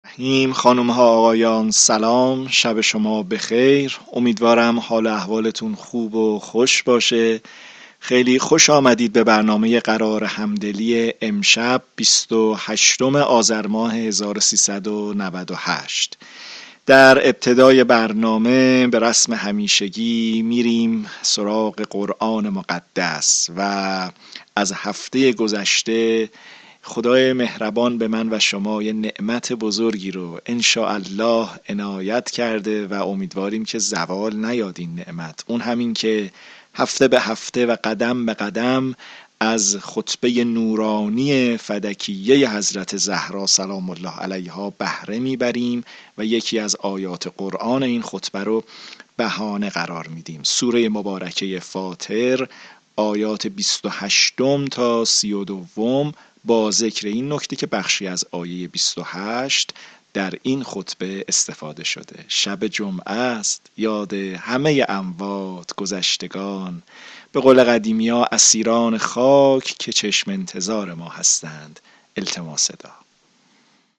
خانم ها آقایان، سلام، شب شما بخیر. امیدوارم حال و احوالتون خوب و خوش باشه. خیلی خوش آمدید به برنامه قرار همدلی امشب 28 آذر ماه 1398. در ابتدای برنامه به رسم همیشگی میریم سراغ قرآن مقدس و از هفته گذشته خدای مهربان به من و شما یه نعمت بزرگی رو الله عنایت کرده و امیدواریم که زوال نیاد این نعمت. اون همین که هفته به هفته و قدم به قدم از خطبه نورانی فدکیه حضرت زهرا سلام الله علیها بهره میبریم و یکی از آیات قرآن این خطبه رو بهانه قرار میدیم. سوره مبارکه فاطر آیات 28 تا 32 با ذکر این نکته که بخشی از آیه 28 در این خطبه استفاده شده. شب جمعه است، یاد همه اموات گذشتگان، به قول قدیمی ها اسیران خاک که چشم انتظار ما هستند. التماس دا.